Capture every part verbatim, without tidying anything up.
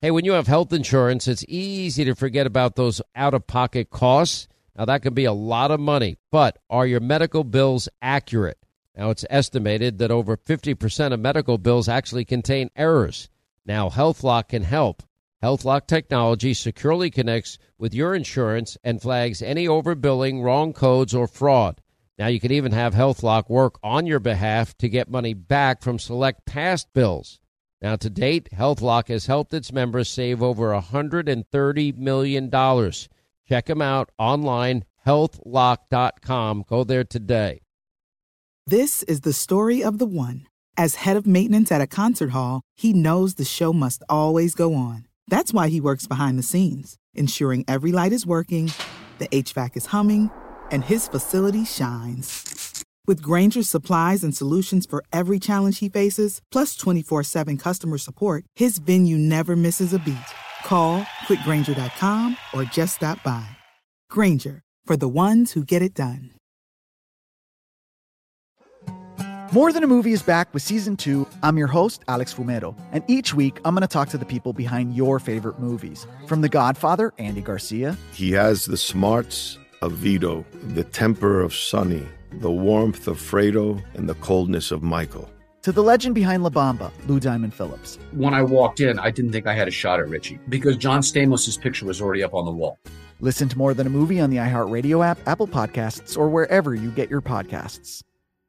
Hey, when you have health insurance, it's easy to forget about those out-of-pocket costs. Now, that can be a lot of money, but are your medical bills accurate? Now, it's estimated that over fifty percent of medical bills actually contain errors. Now, HealthLock can help. HealthLock technology securely connects with your insurance and flags any overbilling, wrong codes, or fraud. Now, you can even have HealthLock work on your behalf to get money back from select past bills. Now, to date, HealthLock has helped its members save over one hundred thirty million dollars. Check them out online, health lock dot com. Go there today. This is the story of the one. As head of maintenance at a concert hall, he knows the show must always go on. That's why he works behind the scenes, ensuring every light is working, the H V A C is humming, and his facility shines. With Grainger's supplies and solutions for every challenge he faces, plus twenty-four seven customer support, his venue never misses a beat. Call quick grainger dot com or just stop by. Grainger, for the ones who get it done. More Than a Movie is back with Season two. I'm your host, Alex Fumero, and each week I'm going to talk to the people behind your favorite movies. From The Godfather, Andy Garcia. He has the smarts of Vito, the temper of Sonny, the warmth of Fredo, and the coldness of Michael. To the legend behind La Bamba, Lou Diamond Phillips. When I walked in, I didn't think I had a shot at Richie because John Stamos' picture was already up on the wall. Listen to More Than a Movie on the iHeartRadio app, Apple Podcasts, or wherever you get your podcasts.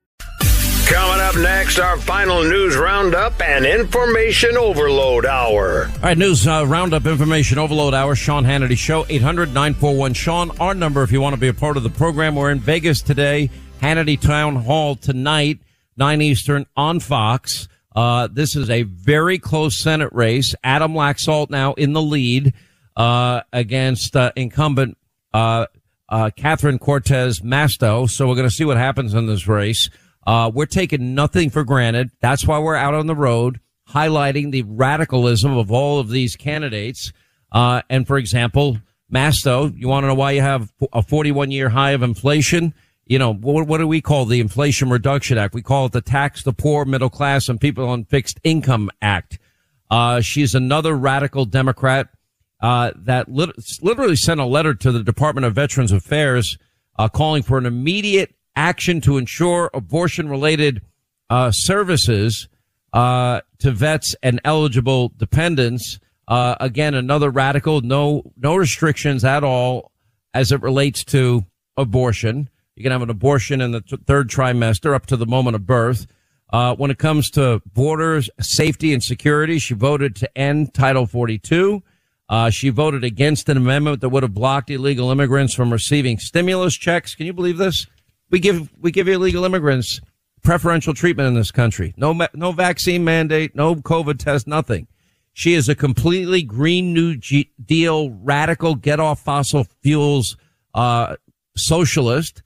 Coming up next, our final news roundup and information overload hour. All right, news uh, roundup, information overload hour, Sean Hannity Show, eight hundred nine four one Sean. Our number if you want to be a part of the program. We're in Vegas today, Hannity Town Hall tonight, nine Eastern on Fox. Uh, this is a very close Senate race. Adam Laxalt now in the lead uh, against uh, incumbent uh, uh, Catherine Cortez Masto. So we're going to see what happens in this race. Uh, we're taking nothing for granted. That's why we're out on the road highlighting the radicalism of all of these candidates. Uh, and for example, Masto, you want to know why you have a forty-one year high of inflation? You know, what, what do we call the Inflation Reduction Act? We call it the Tax the Poor, Middle Class, and People on Fixed Income Act. Uh, she's another radical Democrat, uh, that lit- literally sent a letter to the Department of Veterans Affairs, uh, calling for an immediate action to ensure abortion-related uh services uh to vets and eligible dependents. Uh again, another radical, no no restrictions at all as it relates to abortion. You can have an abortion in the th- third trimester up to the moment of birth. Uh when it comes to borders, safety, and security, she voted to end Title forty-two. Uh she voted against an amendment that would have blocked illegal immigrants from receiving stimulus checks. Can you believe this? We give we give illegal immigrants preferential treatment in this country. No no vaccine mandate, no COVID test, nothing. She is a completely Green New G- Deal, radical, get off fossil fuels uh socialist.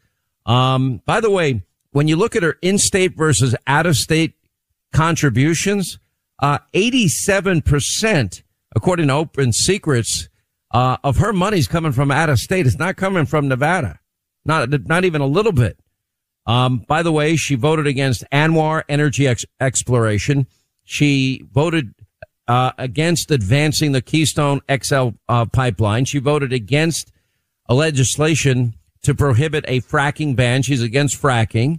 Um, by the way, when you look at her in-state versus out-of-state contributions, uh eighty-seven percent, according to Open Secrets, uh of her money's coming from out-of-state. It's not coming from Nevada. Not, not even a little bit. Um, by the way, she voted against ANWR energy ex- exploration. She voted, uh, against advancing the Keystone X L, uh, pipeline. She voted against a legislation to prohibit a fracking ban. She's against fracking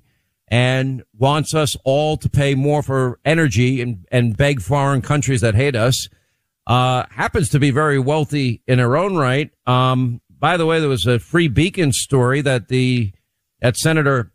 and wants us all to pay more for energy and, and beg foreign countries that hate us. Uh, happens to be very wealthy in her own right. Um, By the way, there was a Free Beacon story that the that Senator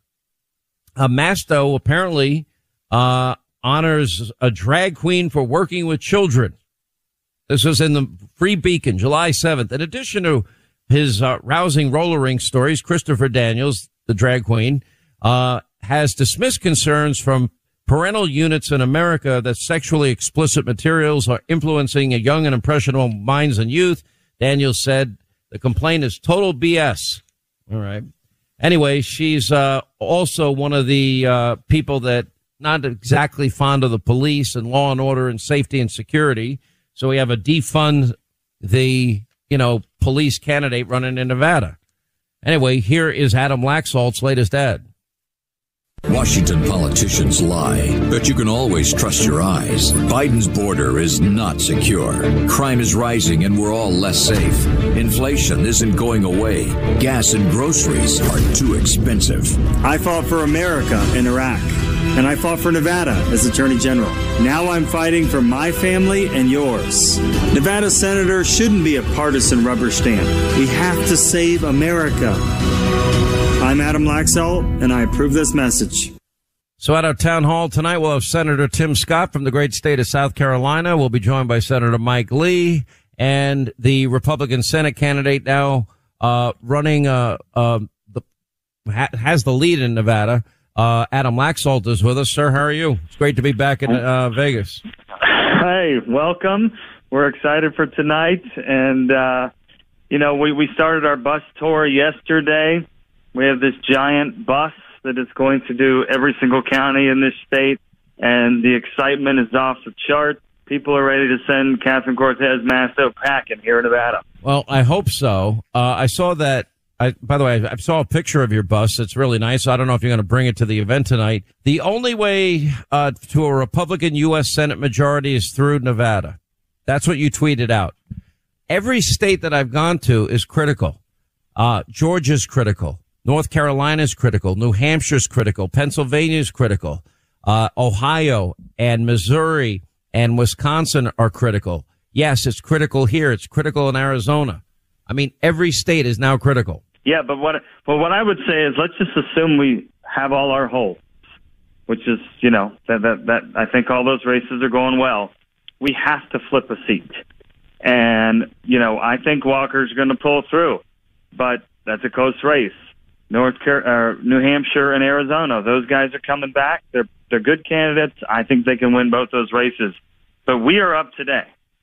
uh, Masto apparently uh honors a drag queen for working with children. This was in the Free Beacon, July seventh. In addition to his uh, rousing roller rink stories, Christopher Daniels, the drag queen, uh has dismissed concerns from parental units in America that sexually explicit materials are influencing young and impressionable minds and youth. Daniels said the complaint is total B S. All right. Anyway, she's uh, also one of the uh, people that not exactly fond of the police and law and order and safety and security. So we have a defund the, you know, police candidate running in Nevada. Anyway, here is Adam Laxalt's latest ad. Washington politicians lie, but you can always trust your eyes. Biden's border is not secure. Crime is rising and we're all less safe. Inflation isn't going away. Gas and groceries are too expensive. I fought for America in Iraq, and I fought for Nevada as Attorney General. Now I'm fighting for my family and yours. Nevada Senator shouldn't be a partisan rubber stamp. We have to save America. I'm Adam Laxalt, and I approve this message. So at our town hall tonight, we'll have Senator Tim Scott from the great state of South Carolina. We'll be joined by Senator Mike Lee and the Republican Senate candidate now uh running uh, uh the ha- has the lead in Nevada. Uh Adam Laxalt is with us. Sir, how are you? It's great to be back in uh, Vegas. Hey, welcome. We're excited for tonight, and uh you know we we started our bus tour yesterday. We have this giant bus that is going to do every single county in this state, and the excitement is off the chart. People are ready to send Catherine Cortez Masto packing here in Nevada. Well, I hope so. Uh, I saw that. I, by the way, I saw a picture of your bus. It's really nice. I don't know if you're going to bring it to the event tonight. The only way uh, to a Republican U S Senate majority is through Nevada. That's what you tweeted out. Every state that I've gone to is critical. Uh, Georgia's critical. North Carolina's critical. New Hampshire's critical. Pennsylvania's critical. Uh, Ohio and Missouri and Wisconsin are critical. Yes, it's critical here. It's critical in Arizona. I mean, every state is now critical. Yeah, but what but what I would say is let's just assume we have all our holes, which is, you know, that that, that I think all those races are going well. We have to flip a seat. And, you know, I think Walker's going to pull through, but that's a close race. North Car- uh, New Hampshire and Arizona, those guys are coming back. They're they're good candidates. I think they can win both those races. But we are up today.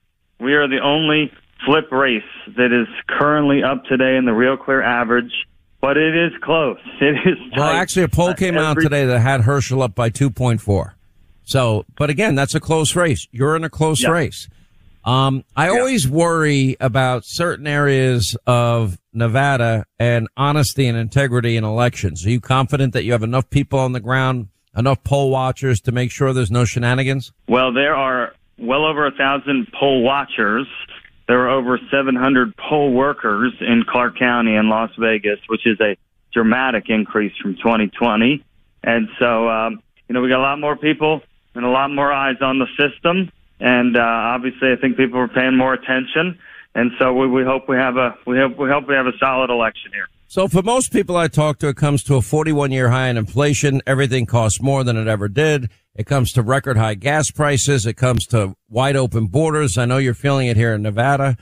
We are the only flip race that is currently up today in the Real Clear average, but it is close. It is tight. Well, actually, a poll came Every- out today that had Herschel up by two point four. So, but again, that's a close race. You're in a close yeah. race. Um, I yeah. always worry about certain areas of Nevada and honesty and integrity in elections. Are you confident that you have enough people on the ground, enough poll watchers to make sure there's no shenanigans? Well, there are well over a thousand poll watchers. There are over seven hundred poll workers in Clark County and Las Vegas, which is a dramatic increase from twenty twenty. And so, um, you know, we got a lot more people and a lot more eyes on the system. And uh, obviously, I think people are paying more attention, and so we, we hope we have a we hope we hope we have a solid election here. So, for most people I talk to, it comes to a forty-one year high in inflation. Everything costs more than it ever did. It comes to record high gas prices. It comes to wide open borders. I know you're feeling it here in Nevada,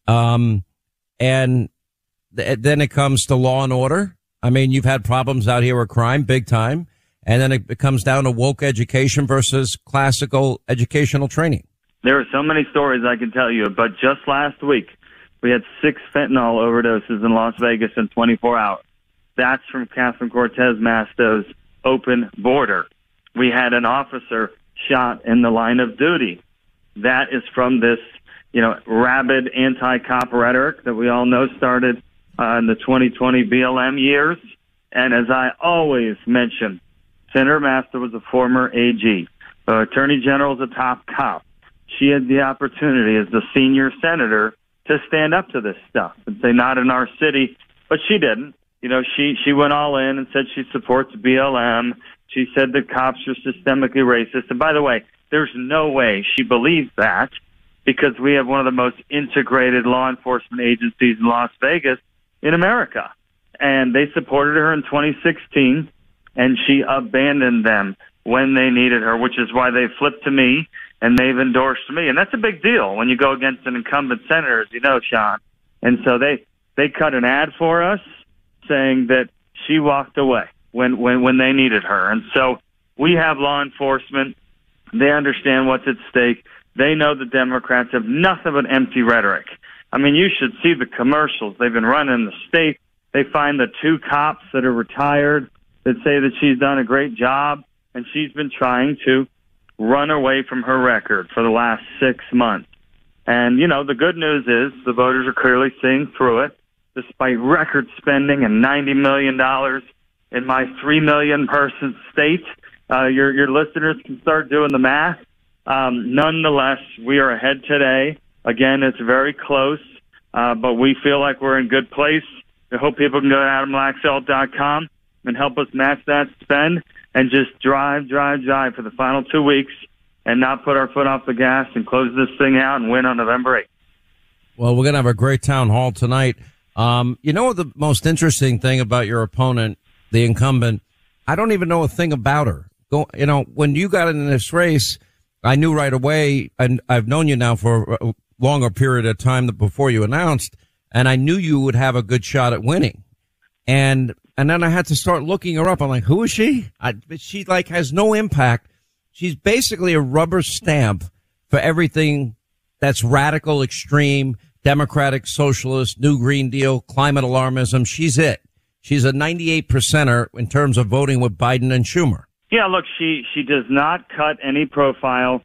um, and th- then it comes to law and order. I mean, you've had problems out here with crime, big time. And then it comes down to woke education versus classical educational training. There are so many stories I can tell you, but just last week, we had six fentanyl overdoses in Las Vegas in twenty-four hours. That's from Catherine Cortez Masto's open border. We had an officer shot in the line of duty. That is from this, you know, rabid anti-cop rhetoric that we all know started uh, in the twenty twenty B L M years. And as I always mention, Senator Masto was a former A G. The Attorney General is a top cop. She had the opportunity as the senior senator to stand up to this stuff and say, not in our city, but she didn't. You know, she, she went all in and said she supports B L M. She said the cops are systemically racist. And by the way, there's no way she believes that because we have one of the most integrated law enforcement agencies in Las Vegas in America. And they supported her in twenty sixteen. And she abandoned them when they needed her, which is why they flipped to me and they've endorsed me. And that's a big deal when you go against an incumbent senator, as you know, Sean. And so they, they cut an ad for us saying that she walked away when, when, when they needed her. And so we have law enforcement. They understand what's at stake. They know the Democrats have nothing but empty rhetoric. I mean, you should see the commercials they've been running in the state. They find the two cops that are retired that say that she's done a great job, and she's been trying to run away from her record for the last six months. And, you know, the good news is the voters are clearly seeing through it. Despite record spending and ninety million dollars in my three million person state. Uh, your, your listeners can start doing the math. Um, nonetheless, we are ahead today. Again, it's very close, uh, but we feel like we're in good place. We hope people can go to adam laxalt dot com and help us match that spend and just drive, drive, drive for the final two weeks and not put our foot off the gas and close this thing out and win on November eighth. Well, we're going to have a great town hall tonight. Um, you know, the most interesting thing about your opponent, the incumbent, I don't even know a thing about her. Go, you know, when you got in this race, I knew right away, and I've known you now for a longer period of time than before you announced, and I knew you would have a good shot at winning. And and then I had to start looking her up. I'm like, who is she? I, she like has no impact. She's basically a rubber stamp for everything that's radical, extreme, democratic, socialist, New Green Deal, climate alarmism. She's it. She's a ninety-eight percenter in terms of voting with Biden and Schumer. Yeah, look, she, she does not cut any profile,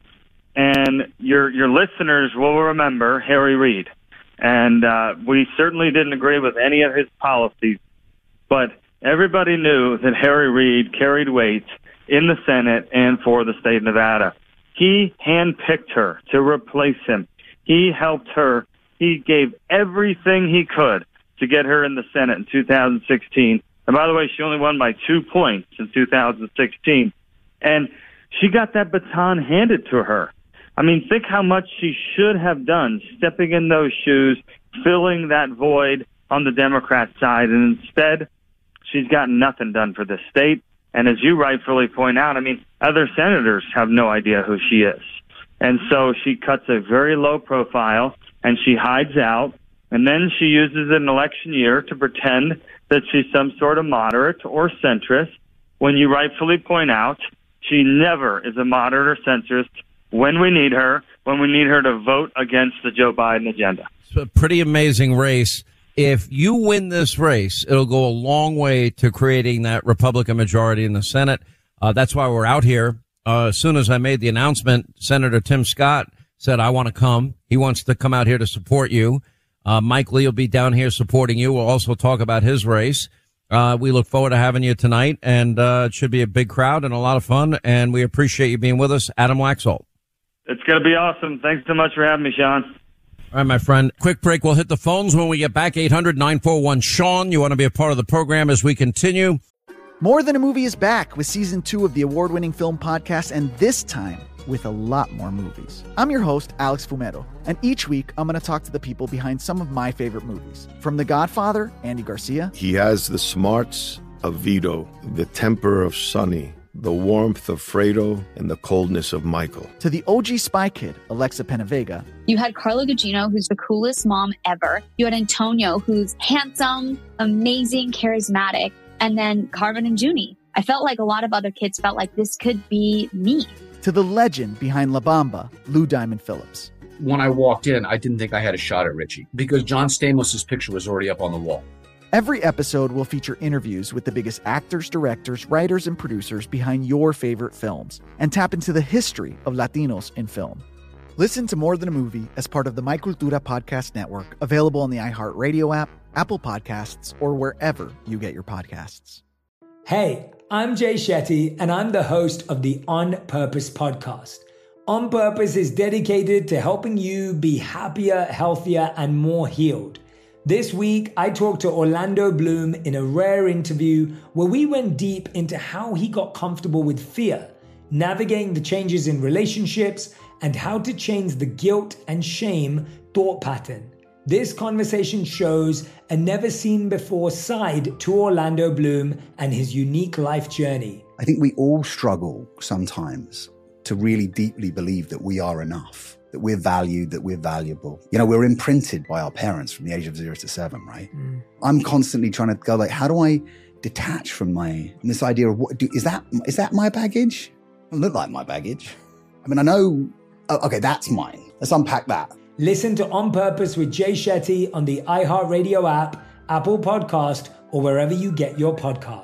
and your your listeners will remember Harry Reid. And uh, we certainly didn't agree with any of his policies, but everybody knew that Harry Reid carried weight in the Senate and for the state of Nevada. He handpicked her to replace him. He helped her. He gave everything he could to get her in the Senate in two thousand sixteen. And by the way, she only won by two points in two thousand sixteen. And she got that baton handed to her. I mean, think how much she should have done stepping in those shoes, filling that void on the Democrat side. And instead, she's gotten nothing done for the state. And as you rightfully point out, I mean, other senators have no idea who she is. And so she cuts a very low profile and she hides out. And then she uses an election year to pretend that she's some sort of moderate or centrist, when you rightfully point out she never is a moderate or centrist when we need her, when we need her to vote against the Joe Biden agenda. It's a pretty amazing race. If you win this race, it'll go a long way to creating that Republican majority in the Senate. Uh, that's why we're out here. Uh, as soon as I made the announcement, Senator Tim Scott said, I want to come. He wants to come out here to support you. Uh, Mike Lee will be down here supporting you. We'll also talk about his race. Uh, we look forward to having you tonight, and uh, it should be a big crowd and a lot of fun, and we appreciate you being with us. Adam Laxalt. It's going to be awesome. Thanks so much for having me, Sean. All right, my friend. Quick break. We'll hit the phones when we get back. eight hundred nine four one Sean. You want to be a part of the program as we continue. More Than a Movie is back with season two of the award-winning film podcast, and this time with a lot more movies. I'm your host, Alex Fumero, and each week I'm going to talk to the people behind some of my favorite movies. From The Godfather, Andy Garcia. He has the smarts of Vito, the temper of Sonny, the warmth of Fredo, and the coldness of Michael. To the O G Spy Kid, Alexa Penavega. You had Carla Gugino, who's the coolest mom ever. You had Antonio, who's handsome, amazing, charismatic. And then Carmen and Junie. I felt like a lot of other kids felt like this could be me. To the legend behind La Bamba, Lou Diamond Phillips. When I walked in, I didn't think I had a shot at Richie because John Stamos' picture was already up on the wall. Every episode will feature interviews with the biggest actors, directors, writers, and producers behind your favorite films and tap into the history of Latinos in film. Listen to More Than a Movie as part of the My Cultura Podcast Network, available on the iHeartRadio app, Apple Podcasts, or wherever you get your podcasts. Hey, I'm Jay Shetty, and I'm the host of the On Purpose podcast. On Purpose is dedicated to helping you be happier, healthier, and more healed. This week, I talked to Orlando Bloom in a rare interview where we went deep into how he got comfortable with fear, navigating the changes in relationships, and how to change the guilt and shame thought pattern. This conversation shows a never-seen-before side to Orlando Bloom and his unique life journey. I think we all struggle sometimes to really deeply believe that we are enough, that we're valued, that we're valuable. You know, we're imprinted by our parents from the age of zero to seven, right? Mm. I'm constantly trying to go like, how do I detach from my, from this idea of what, do, is that, is that my baggage? It doesn't look like my baggage. I mean, I know, oh, okay, that's mine. Let's unpack that. Listen to On Purpose with Jay Shetty on the iHeartRadio app, Apple Podcast, or wherever you get your podcasts.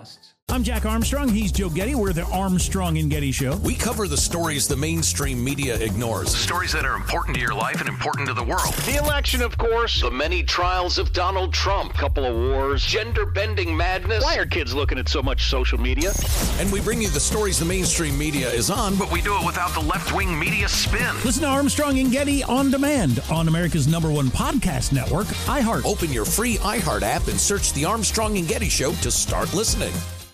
I'm Jack Armstrong. He's Joe Getty. We're the Armstrong and Getty Show. We cover the stories the mainstream media ignores. Stories that are important to your life and important to the world. The election, of course. The many trials of Donald Trump. Couple of wars. Gender-bending madness. Why are kids looking at so much social media? And we bring you the stories the mainstream media is on, but we do it without the left-wing media spin. Listen to Armstrong and Getty on demand on America's number one podcast network, iHeart. Open your free iHeart app and search The Armstrong and Getty Show to start listening.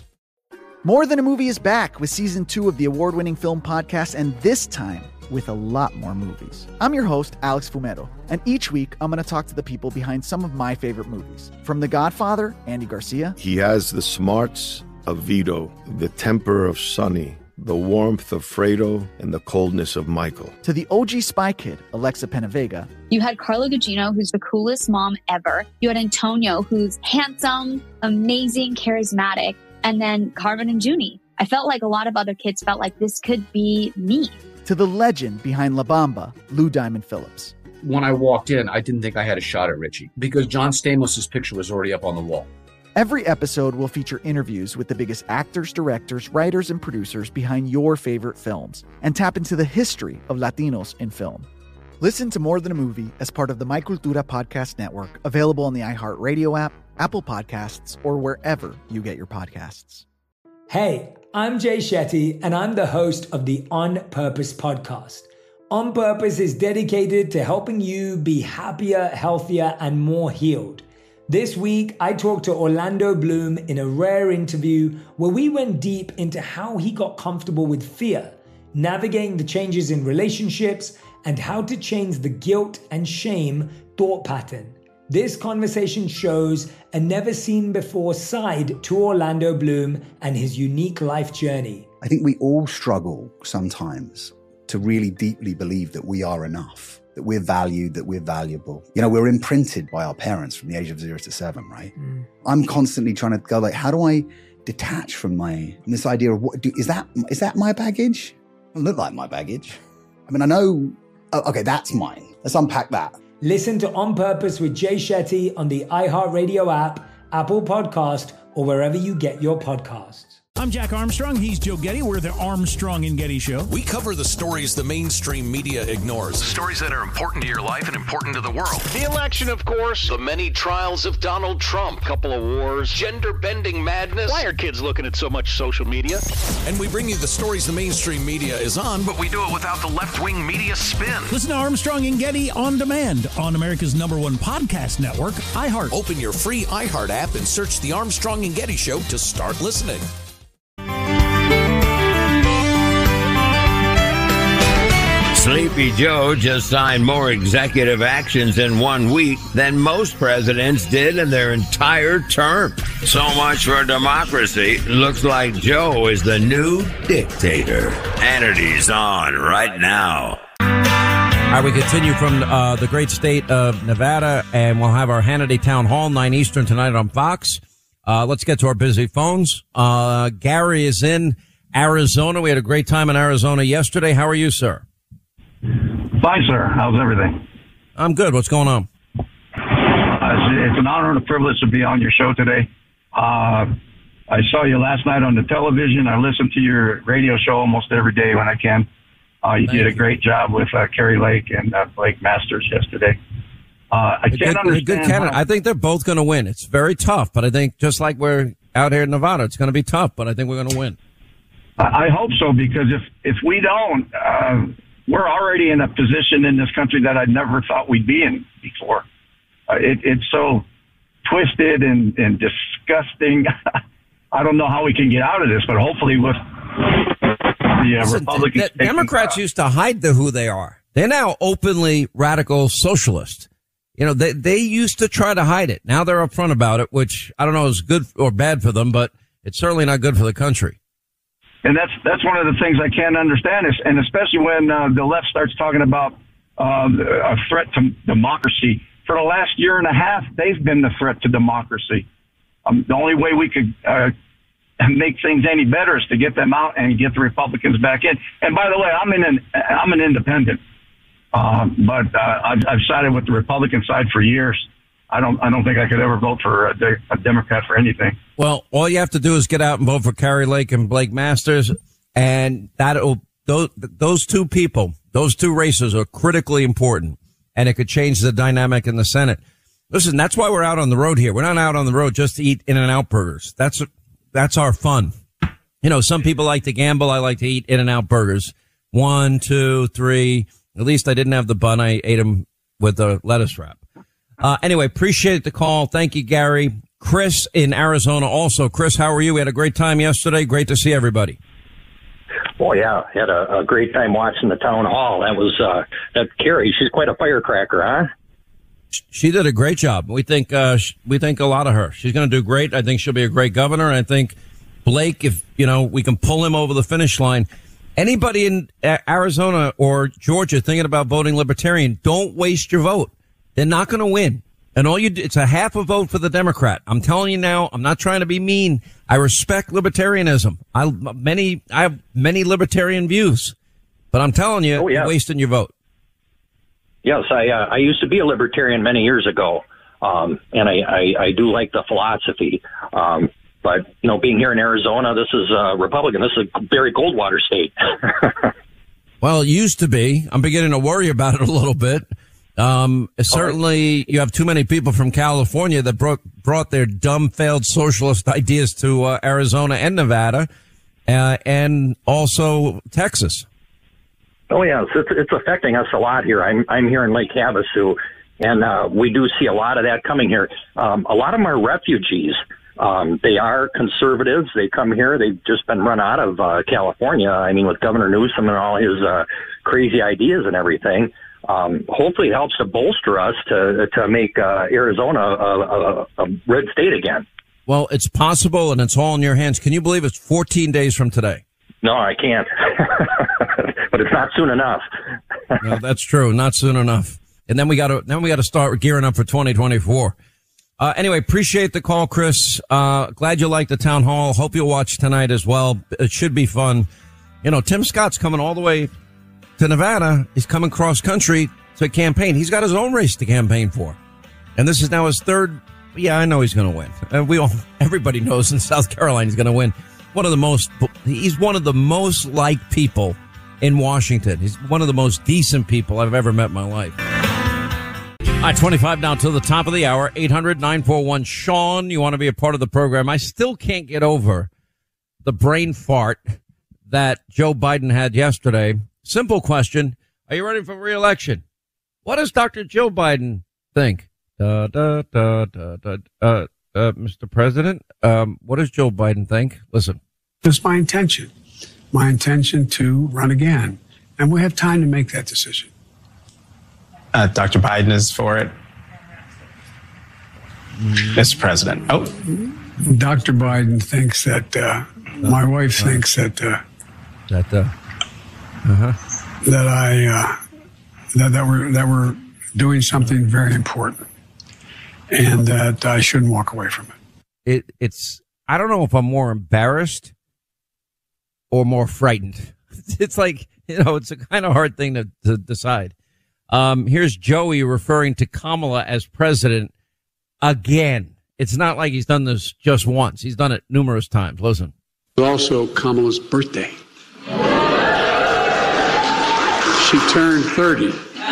More Than a Movie is back with season two of the award-winning film podcast, and this time with a lot more movies. I'm your host, Alex Fumero, and each week I'm going to talk to the people behind some of my favorite movies. From The Godfather, Andy Garcia. He has the smarts of Vito, the temper of Sonny, the warmth of Fredo, and the coldness of Michael. To the O G Spy Kid, Alexa Penavega. You had Carla Gugino, who's the coolest mom ever. You had Antonio, who's handsome, amazing, charismatic. And then Carmen and Junie. I felt like a lot of other kids felt like this could be me. To the legend behind La Bamba, Lou Diamond Phillips. When I walked in, I didn't think I had a shot at Richie because John Stamos' picture was already up on the wall. Every episode will feature interviews with the biggest actors, directors, writers, and producers behind your favorite films and tap into the history of Latinos in film. Listen to More Than a Movie as part of the My Cultura Podcast Network, available on the iHeartRadio app, Apple Podcasts, or wherever you get your podcasts. Hey, I'm Jay Shetty, and I'm the host of the On Purpose podcast. On Purpose is dedicated to helping you be happier, healthier, and more healed. This week, I talked to Orlando Bloom in a rare interview where we went deep into how he got comfortable with fear, navigating the changes in relationships, and how to change the guilt and shame thought pattern. This conversation shows a never-seen-before side to Orlando Bloom and his unique life journey. I think we all struggle sometimes to really deeply believe that we are enough, that we're valued, that we're valuable. You know, we're imprinted by our parents from the age of zero to seven, right? Mm. I'm constantly trying to go like, how do I detach from my, from this idea of what, do, is that, is that my baggage? It doesn't look like my baggage. I mean, I know, oh, okay, that's mine. Let's unpack that. Listen to On Purpose with Jay Shetty on the iHeartRadio app, Apple Podcast, or wherever you get your podcasts. I'm Jack Armstrong. He's Joe Getty. We're the Armstrong and Getty Show. We cover the stories the mainstream media ignores. Stories that are important to your life and important to the world. The election, of course. The many trials of Donald Trump. Couple of wars. Gender-bending madness. Why are kids looking at so much social media? And we bring you the stories the mainstream media is on, but we do it without the left-wing media spin. Listen to Armstrong and Getty on demand on America's number one podcast network, iHeart. Open your free iHeart app and search The Armstrong and Getty Show to start listening. Sleepy Joe just signed more executive actions in one week than most presidents did in their entire term. So much for democracy. Looks like Joe is the new dictator. Hannity's on right now. All right, we continue from uh, the great state of Nevada, and we'll have our Hannity Town Hall, nine Eastern tonight on Fox. Uh, let's get to our busy phones. Uh, Gary is in Arizona. We had a great time in Arizona yesterday. How are you, sir? Fine, sir. How's everything? I'm good. What's going on? Uh, it's, it's an honor and a privilege to be on your show today. Uh, I saw you last night on the television. I listen to your radio show almost every day when I can. Uh, you Thank did a you. great job with uh, Kerry Lake and uh, Blake Masters yesterday. Uh, I can't good, understand. Good candidate. How- I think they're both going to win. It's very tough, but I think just like we're out here in Nevada, it's going to be tough, but I think we're going to win. I hope so, because if, if we don't, uh, we're already in a position in this country that I never thought we'd be in before. Uh, it, it's so twisted and, and disgusting. I don't know how we can get out of this, but hopefully with the uh, Listen, Republicans. The Democrats taking, uh, used to hide the who they are. They're now openly radical socialist. You know, they, they used to try to hide it. Now they're upfront about it, which I don't know is good or bad for them, but it's certainly not good for the country. And that's that's one of the things I can't understand, is, and especially when uh, the left starts talking about uh, a threat to democracy. For the last year and a half, they've been the threat to democracy. Um, the only way we could uh, make things any better is to get them out and get the Republicans back in. And by the way, I'm in an I'm an independent, uh, but uh, I've, I've sided with the Republican side for years. I don't I don't think I could ever vote for a, de- a Democrat for anything. Well, all you have to do is get out and vote for Kari Lake and Blake Masters, and that'll those those two people, those two races are critically important, and it could change the dynamic in the Senate. Listen, that's why we're out on the road here. We're not out on the road just to eat In-N-Out burgers. That's that's our fun. You know, some people like to gamble. I like to eat In-N-Out burgers. One, two, three. At least I didn't have the bun. I ate them with the lettuce wrap. Uh, anyway, appreciate the call. Thank you, Gary. Chris in Arizona also. Chris, how are you? We had a great time yesterday. Great to see everybody. Oh, yeah. Had a, a great time watching the town hall. That was, uh, that Kari, she's quite a firecracker, huh? She did a great job. We think, uh, we think a lot of her. She's going to do great. I think she'll be a great governor. And I think Blake, if, you know, we can pull him over the finish line. Anybody in Arizona or Georgia thinking about voting Libertarian, don't waste your vote. They're not going to win. And all you do, it's a half a vote for the Democrat. I'm telling you now, I'm not trying to be mean. I respect libertarianism. I many, I have many libertarian views, but I'm telling you, oh, yeah. You're wasting your vote. Yes, I, uh, I used to be a libertarian many years ago. Um, and I, I, I do like the philosophy. Um, but you know, being here in Arizona, this is a Republican. This is a very Goldwater state. Well, it used to be. I'm beginning to worry about it a little bit. Um, certainly you have too many people from California that brought, brought their dumb, failed socialist ideas to uh, Arizona and Nevada, uh, and also Texas. Oh, yes. It's, it's affecting us a lot here. I'm, I'm here in Lake Havasu, and, uh, we do see a lot of that coming here. Um, a lot of them are refugees. Um, they are conservatives. They come here. They've just been run out of, uh, California. I mean, with Governor Newsom and all his, uh, crazy ideas and everything. Um, hopefully it helps to bolster us to to make uh, Arizona a, a, a red state again. Well, it's possible, and it's all in your hands. Can you believe it's fourteen days from today? No, I can't. But it's not soon enough. No, that's true. Not soon enough. And then we got to then we got to start gearing up for twenty twenty-four. Uh, anyway, appreciate the call, Chris. Uh, glad you liked the town hall. Hope you'll watch tonight as well. It should be fun. You know, Tim Scott's coming all the way to Nevada. He's coming cross country to campaign. He's got his own race to campaign for. And this is now his third. Yeah, I know he's going to win. And we all, everybody knows in South Carolina he's going to win. One of the most, he's one of the most liked people in Washington. He's one of the most decent people I've ever met in my life. All right, twenty-five now to the top of the hour. eight hundred nine four one Sean, you want to be a part of the program. I still can't get over the brain fart that Joe Biden had yesterday. Simple question. Are you running for re-election? What does Doctor Joe Biden think? Da, da, da, da, da, uh, uh, Mister President, um, what does Joe Biden think? Listen. It's my intention. My intention to run again. And we have time to make that decision. Uh, Doctor Biden is for it. Mister President. Oh. Doctor Biden thinks that, uh, my wife uh, thinks that, uh, that, uh, Uh-huh. that I uh, that that we're that we're doing something very important, and that I shouldn't walk away from it. It it's I don't know if I'm more embarrassed or more frightened. It's like, you know, it's a kind of hard thing to, to decide. Um, here's Joey referring to Kamala as president again. It's not like he's done this just once. He's done it numerous times. Listen. It's also Kamala's birthday. She turned thirty.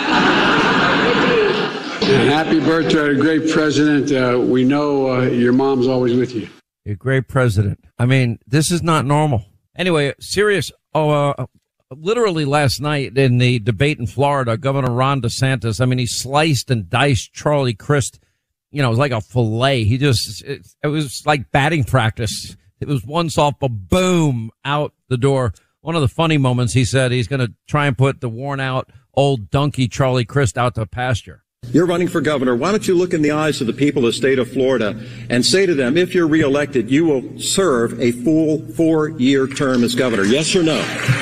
And happy birthday, a great president. Uh, we know uh, your mom's always with you. You're a great president. I mean, this is not normal. Anyway, serious. Oh, uh, literally last night in the debate in Florida, Governor Ron DeSantis, I mean, he sliced and diced Charlie Crist. You know, it was like a fillet. He just, it, it was like batting practice. It was one softball, boom, out the door. One of the funny moments, he said he's going to try and put the worn out old donkey Charlie Crist out to pasture. You're running for governor. Why don't you look in the eyes of the people of the state of Florida and say to them, if you're reelected, you will serve a full four-year term as governor. Yes or no?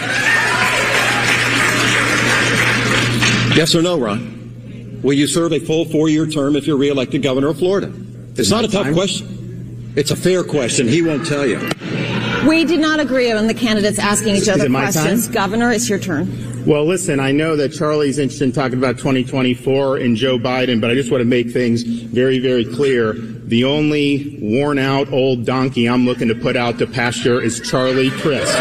Yes or no, Ron? Will you serve a full four-year term if you're reelected governor of Florida? It's not a tough question. It's a fair question. He won't tell you. We did not agree on the candidates asking each other questions. Governor, it's your turn. Well, listen, I know that Charlie's interested in talking about twenty twenty-four and Joe Biden, but I just want to make things very, very clear. The only worn-out old donkey I'm looking to put out to pasture is Charlie Crist.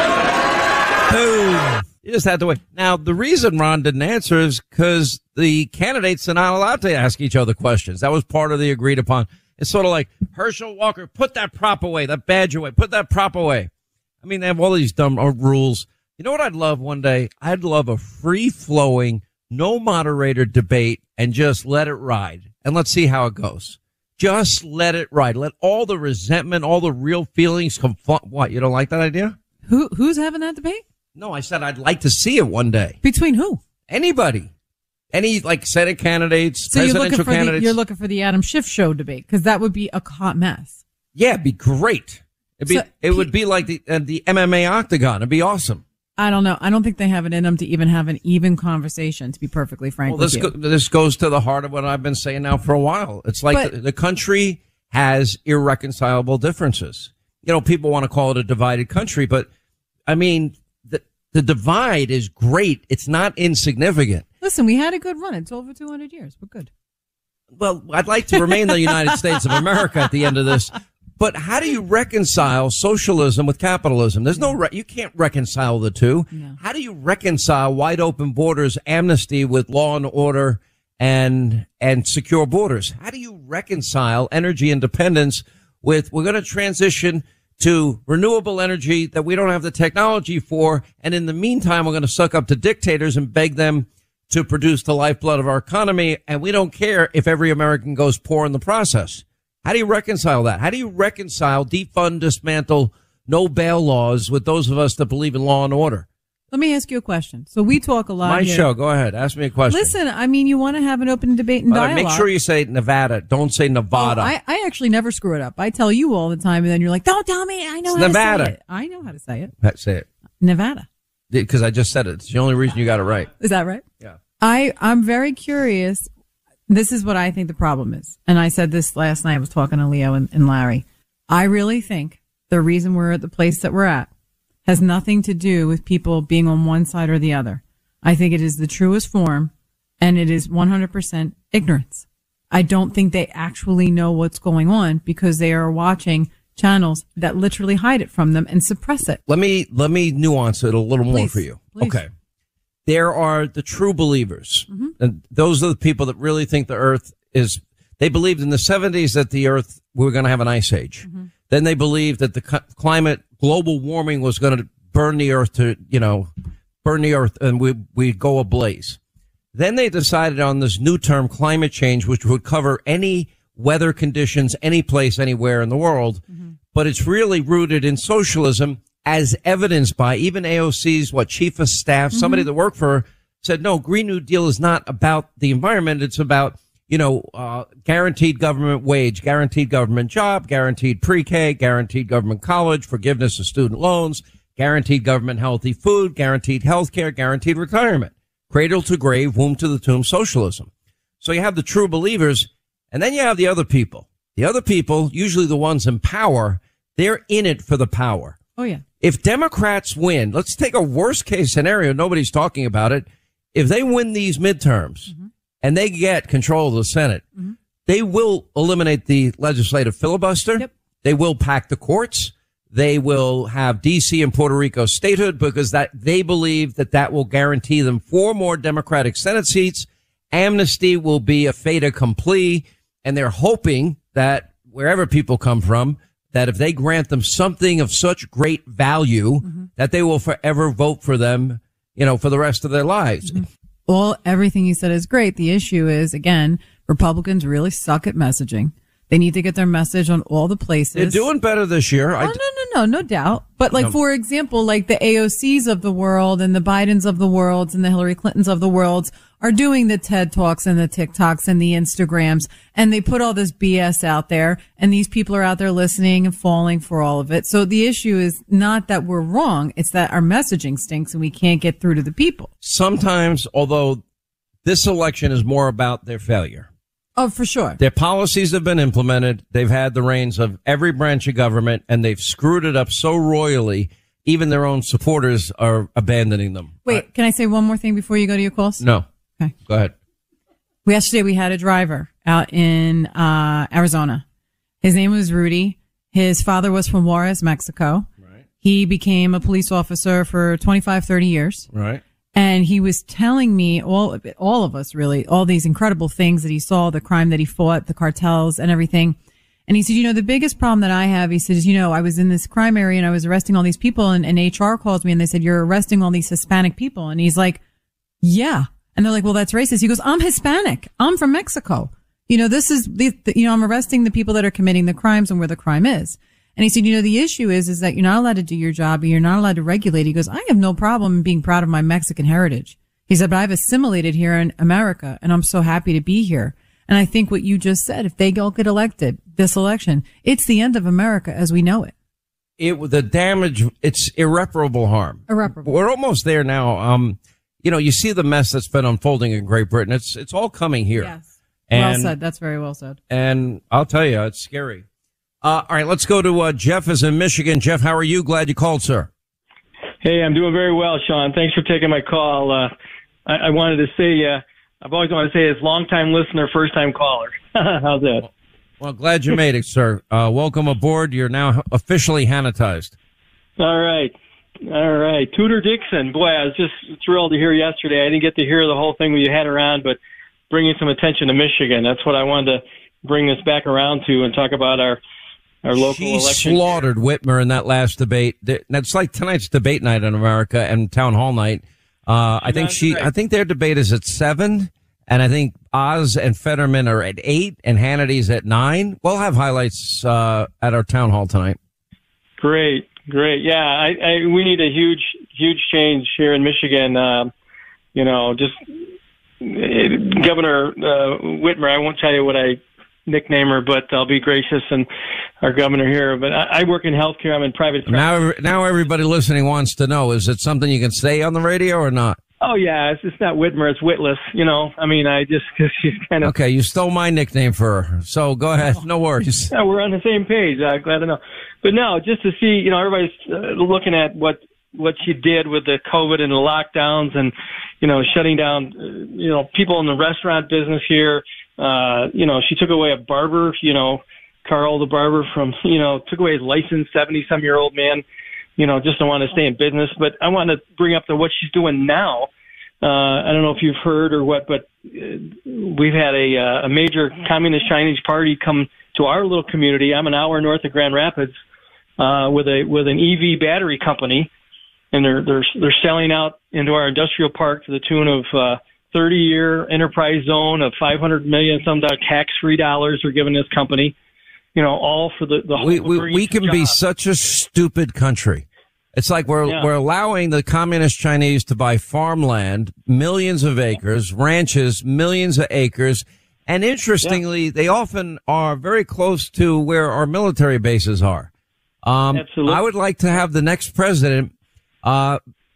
Boom. You just had to wait. Now, the reason Ron didn't answer is because the candidates are not allowed to ask each other questions. That was part of the agreed upon. It's sort of like, Herschel Walker, put that prop away, that badge away, put that prop away. I mean, they have all these dumb rules. You know what I'd love one day? I'd love a free-flowing, no moderator debate and just let it ride. And let's see how it goes. Just let it ride. Let all the resentment, all the real feelings come. What, you don't like that idea? Who Who's having that debate? No, I said I'd like to see it one day. Between who? Anybody. Any, like, Senate candidates, so presidential you're looking for candidates. The, you're looking for the Adam Schiff show debate, because that would be a hot mess. Yeah, it'd be great. It'd be, So, it would be like the uh, the M M A octagon. It'd be awesome. I don't know. I don't think they have it in them to even have an even conversation, to be perfectly frank Well, with this you. go, this goes to the heart of what I've been saying now for a while. It's like But- the, the country has irreconcilable differences. You know, people want to call it a divided country, but I mean, the the divide is great. It's not insignificant. Listen, we had a good run. It's over two hundred years. We're good. Well, I'd like to remain the United States of America at the end of this. But how do you reconcile socialism with capitalism? There's no, re- you can't reconcile the two. No. How do you reconcile wide open borders, amnesty with law and order and, and secure borders? How do you reconcile energy independence with, we're going to transition to renewable energy that we don't have the technology for. And in the meantime, we're going to suck up to dictators and beg them to produce the lifeblood of our economy. And we don't care if every American goes poor in the process. How do you reconcile that? How do you reconcile defund, dismantle, no bail laws with those of us that believe in law and order? Let me ask you a question. So we talk a lot My here. show. Go ahead. Ask me a question. Listen, I mean, you want to have an open debate and All right, dialogue. make sure you say Nevada. Don't say Nevada. Oh, I, I actually never screw it up. I tell you all the time, and then you're like, don't tell me. I know It's how Nevada. to say it. I know how to say it. Ha- Say it. Nevada. Because I just said it. It's the only reason you got it right. Is that right? Yeah. I, I'm very curious. This is what I think the problem is. And I said this last night. I was talking to Leo and, and Larry. I really think the reason we're at the place that we're at has nothing to do with people being on one side or the other. I think it is the truest form, and it is one hundred percent ignorance. I don't think they actually know what's going on because they are watching channels that literally hide it from them and suppress it. Let me let me nuance it a little more Please, for you. please. Okay. There are the true believers. Mm-hmm. And those are the people that really think the earth is, they believed in the seventies that the earth, we were going to have an ice age. Mm-hmm. Then they believed that the cu- climate, global warming was going to burn the earth to, you know, burn the earth and we, we'd go ablaze. Then they decided on this new term, climate change, which would cover any weather conditions, any place, anywhere in the world. Mm-hmm. But it's really rooted in socialism, as evidenced by even A O C's, what, chief of staff, somebody Mm-hmm. that worked for her said, no, Green New Deal is not about the environment. It's about, you know, uh, guaranteed government wage, guaranteed government job, guaranteed pre-K, guaranteed government college, forgiveness of student loans, guaranteed government healthy food, guaranteed health care, guaranteed retirement, cradle to grave, womb to the tomb socialism. So you have the true believers, and then you have the other people. The other people, usually the ones in power, they're in it for the power. Oh, yeah. If Democrats win, let's take a worst case scenario. Nobody's talking about it. If they win these midterms Mm-hmm. and they get control of the Senate, Mhm. they will eliminate the legislative filibuster. Yep. They will pack the courts. They will have D C and Puerto Rico statehood because that they believe that that will guarantee them four more Democratic Senate seats. Amnesty will be a fait accompli. And they're hoping that wherever people come from, that if they grant them something of such great value, Mm-hmm. that they will forever vote for them, you know, for the rest of their lives. Mm-hmm. Well, everything you said is great. The issue is, again, Republicans really suck at messaging. They need to get their message on all the places. They're doing better this year. Oh, I, no, no, no, no doubt. But like, No. for example, like the A O Cs of the world and the Bidens of the world and the Hillary Clintons of the world are doing the TED Talks and the TikToks and the Instagrams, and they put all this B S out there, and these people are out there listening and falling for all of it. So the issue is not that we're wrong. It's that our messaging stinks and we can't get through to the people. sometimes, although this election is more about their failure. Oh, for sure. Their policies have been implemented. They've had the reins of every branch of government, and they've screwed it up so royally even their own supporters are abandoning them. Wait, can I say one more thing before you go to your calls? No. Okay. Go ahead. We Yesterday we had a driver out in uh Arizona. His name was Rudy. His father was from Juarez, Mexico. Right. He became a police officer for twenty-five, thirty years. Right. And he was telling me, all all of us really, all these incredible things that he saw, the crime that he fought, the cartels and everything. And he said, you know, the biggest problem that I have, he says, you know, I was in this crime area and I was arresting all these people, and, and H R calls me and they said, you're arresting all these Hispanic people. And he's like, yeah. And they're like, well, that's racist. He goes, I'm Hispanic. I'm from Mexico. You know, this is the, the, you know, I'm arresting the people that are committing the crimes and where the crime is. And he said, you know, the issue is, is that you're not allowed to do your job and you're not allowed to regulate. He goes, I have no problem being proud of my Mexican heritage. He said, but I've assimilated here in America and I'm so happy to be here. And I think what you just said, if they don't get elected this election, it's the end of America as we know it. It, the damage, it's irreparable harm. Irreparable. We're almost there now. Um, you know, you see the mess that's been unfolding in Great Britain. It's, it's all coming here. Yes. And, well said. That's very well said. And I'll tell you, it's scary. Uh, all right, let's go to uh, Jeff is in Michigan. Jeff, how are you? Glad you called, sir. Hey, I'm doing very well, Sean. Thanks for taking my call. Uh, I, I wanted to say, uh, I've always wanted to say it's long-time listener, first-time caller. How's that? Well, glad you made it, sir. Uh, welcome aboard. You're now officially Hannitized. All right. All right. Tudor Dixon. Boy, I was just thrilled to hear yesterday. I didn't get to hear the whole thing when you had around, but bringing some attention to Michigan. That's what I wanted to bring this back around to and talk about our Our local she election. slaughtered Whitmer in that last debate. That's like tonight's debate night in America and town hall night. Uh, I think she, I think their debate is at seven, and I think Oz and Fetterman are at eight, and Hannity's at nine. We'll have highlights uh, at our town hall tonight. Great, great. Yeah, I, I we need a huge, huge change here in Michigan. Uh, you know, just uh, Governor uh, Whitmer. I won't tell you what I nickname her, but I'll be gracious, and our governor here. But I, I work in healthcare. I'm in private practice. Now, now everybody listening wants to know: is it something you can say on the radio or not? Oh yeah, it's, it's not Whitmer, it's Witless. You know, I mean, I just cause she's kind of okay. You stole my nickname for her, so go ahead. No worries. Yeah, we're on the same page. I'm glad to know. But no, just to see, you know, everybody's uh, looking at what what she did with the COVID and the lockdowns, and you know, shutting down, uh, you know, people in the restaurant business here. Uh, you know, she took away a barber, you know, Carl the barber from, you know, took away his license, seventy-some-year-old man, you know, just don't want to stay in business. But I want to bring up the, what she's doing now. Uh, I don't know if you've heard or what, but uh, we've had a, uh, a major Communist Chinese party come to our little community. I'm an hour north of Grand Rapids uh, with a with an E V battery company, and they're they're they're selling out into our industrial park to the tune of uh, thirty-year enterprise zone of five hundred million some tax-free dollars are given this company, you know, all for the, the we, we, we can job. be such a stupid country. It's like we're, yeah. we're allowing the communist Chinese to buy farmland, millions of acres, ranches, millions of acres. And interestingly, yeah. they often are very close to where our military bases are. Um, Absolutely. I would like to have the next president, uh,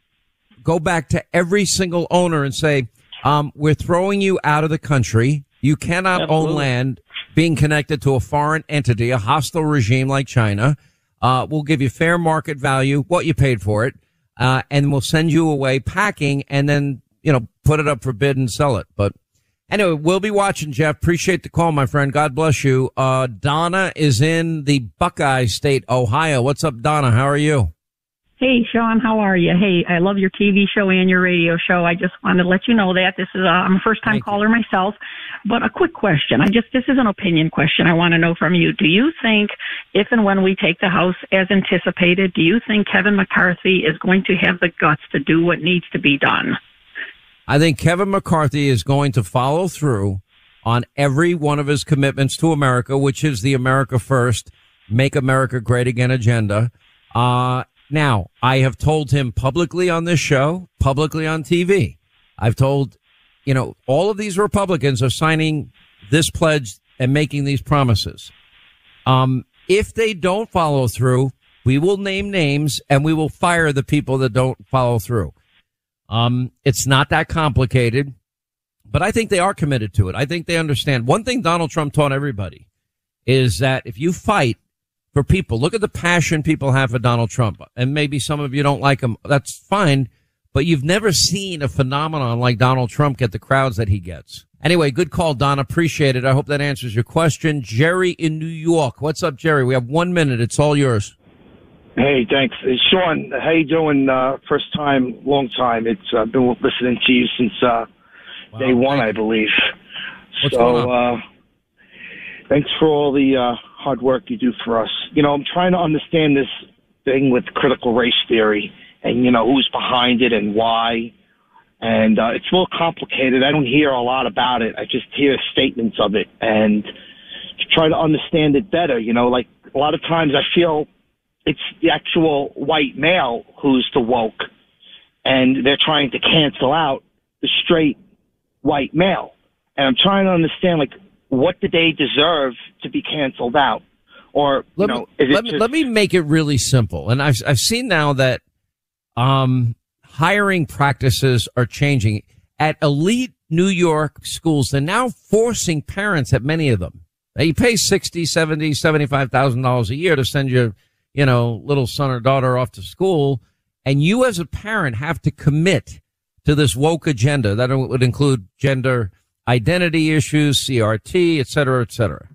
go back to every single owner and say, Um, we're throwing you out of the country. You cannot Absolutely. own land being connected to a foreign entity, a hostile regime like China. Uh, we'll give you fair market value, what you paid for it, uh, and we'll send you away packing and then, you know, put it up for bid and sell it. But anyway, we'll be watching, Jeff. Appreciate the call, my friend. God bless you. Uh, Donna is in the Buckeye State, Ohio. What's up, Donna? How are you? Hey, Sean, how are you? Hey, I love your T V show and your radio show. I just wanted to let you know that this is a, I'm a first-time caller myself. But a quick question. I just, this is an opinion question I want to know from you. Do you think if and when we take the House as anticipated, do you think Kevin McCarthy is going to have the guts to do what needs to be done? I think Kevin McCarthy is going to follow through on every one of his commitments to America, which is the America First, Make America Great Again agenda. Uh, Now, I have told him publicly on this show, publicly on T V. I've told, you know, all of these Republicans are signing this pledge and making these promises. Um, if they don't follow through, we will name names and we will fire the people that don't follow through. Um, it's not that complicated, but I think they are committed to it. I think they understand. One thing Donald Trump taught everybody is that if you fight for people. Look at the passion people have for Donald Trump. And maybe some of you don't like him. That's fine. But you've never seen a phenomenon like Donald Trump get the crowds that he gets. Anyway, good call, Don. Appreciate it. I hope that answers your question. Jerry in New York. What's up, Jerry? We have one minute. It's all yours. Hey, thanks. Hey, Sean, how you doing? Uh, first time, long time. It's uh, been listening to you since uh, wow, day one, I believe. What's so, going on? Uh, thanks for all the uh, hard work you do for us. You know, I'm trying to understand this thing with critical race theory and, you know, who's behind it and why. And uh, it's a little complicated. I don't hear a lot about it. I just hear statements of it. And to try to understand it better, you know, like a lot of times I feel it's the actual white male who's the woke, and they're trying to cancel out the straight white male. And I'm trying to understand, like, what do they deserve to be canceled out? Or, you let know, me, is it let, just... me, let me make it really simple. And I've, I've seen now that um, hiring practices are changing. At elite New York schools, they're now forcing parents at many of them. You pay sixty, seventy, seventy-five thousand dollars a year to send your, you know, little son or daughter off to school. And you as a parent have to commit to this woke agenda. That would include gender identity issues, C R T, et cetera, et cetera.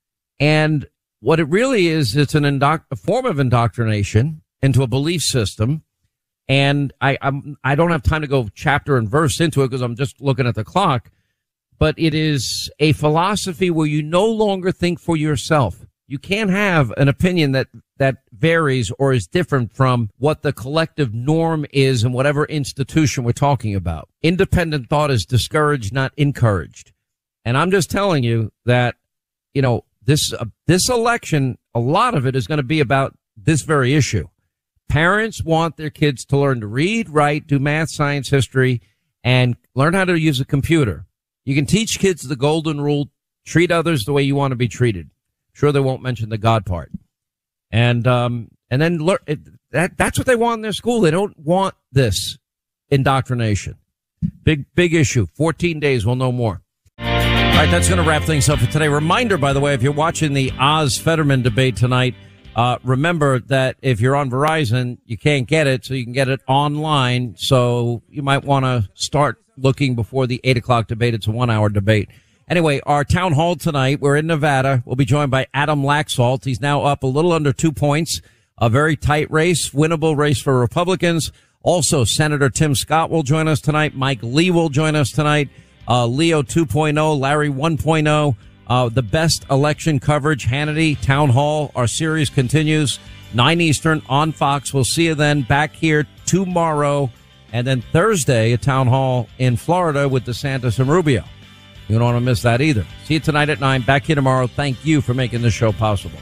And what it really is, it's an indoc- a form of indoctrination into a belief system. And I, I'm, I don't have time to go chapter and verse into it because I'm just looking at the clock. But it is a philosophy where you no longer think for yourself. You can't have an opinion that, that varies or is different from what the collective norm is in whatever institution we're talking about. Independent thought is discouraged, not encouraged. And I'm just telling you that, you know, this, uh, this election, a lot of it is going to be about this very issue. Parents want their kids to learn to read, write, do math, science, history, and learn how to use a computer. You can teach kids the golden rule, treat others the way you want to be treated. Sure, they won't mention the God part. And, um, and then learn, it, that, that's what they want in their school. They don't want this indoctrination. Big, big issue. fourteen days, we'll know more. All right, that's going to wrap things up for today. Reminder, by the way, if you're watching the Oz-Fetterman debate tonight, uh, remember that if you're on Verizon, you can't get it, so you can get it online. So you might want to start looking before the eight o'clock debate. It's a one-hour debate. Anyway, our town hall tonight, we're in Nevada. We'll be joined by Adam Laxalt. He's now up a little under two points. A very tight race, winnable race for Republicans. Also, Senator Tim Scott will join us tonight. Mike Lee will join us tonight. Uh, Leo two point oh, Larry one point oh. Uh, the best election coverage, Hannity, Town Hall. Our series continues. nine Eastern on Fox. We'll see you then back here tomorrow. And then Thursday, a Town Hall in Florida with DeSantis and Rubio. You don't want to miss that either. See you tonight at nine. Back here tomorrow. Thank you for making this show possible.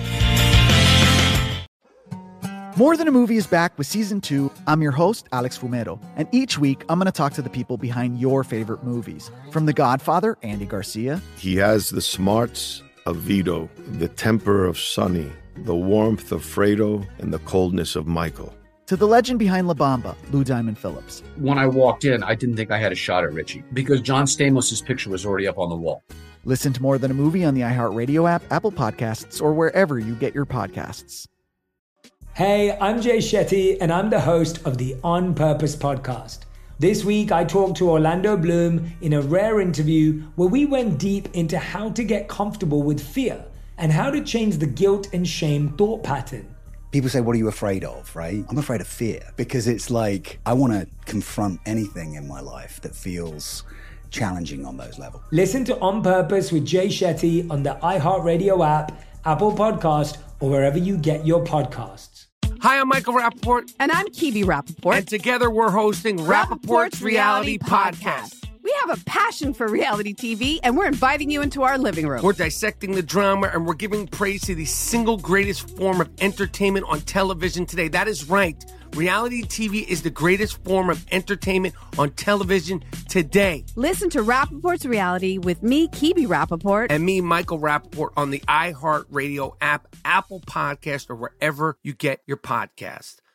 More Than a Movie is back with season two. I'm your host, Alex Fumero. And each week, I'm going to talk to the people behind your favorite movies. From The Godfather, Andy Garcia. He has the smarts of Vito, the temper of Sonny, the warmth of Fredo, and the coldness of Michael. To the legend behind La Bamba, Lou Diamond Phillips. When I walked in, I didn't think I had a shot at Richie because John Stamos' picture was already up on the wall. Listen to More Than a Movie on the iHeartRadio app, Apple Podcasts, or wherever you get your podcasts. Hey, I'm Jay Shetty, and I'm the host of the On Purpose podcast. This week, I talked to Orlando Bloom in a rare interview where we went deep into how to get comfortable with fear and how to change the guilt and shame thought pattern. People say, what are you afraid of, right? I'm afraid of fear because it's like I want to confront anything in my life that feels challenging on those levels. Listen to On Purpose with Jay Shetty on the iHeartRadio app, Apple Podcast, or wherever you get your podcasts. Hi, I'm Michael Rappaport. And I'm Kibi Rappaport. And together we're hosting Rappaport's Reality Podcast. We have a passion for reality T V, and we're inviting you into our living room. We're dissecting the drama, and we're giving praise to the single greatest form of entertainment on television today. That is right. Reality T V is the greatest form of entertainment on television today. Listen to Rappaport's Reality with me, Kibi Rappaport. And me, Michael Rappaport, on the iHeartRadio app, Apple Podcast, or wherever you get your podcast.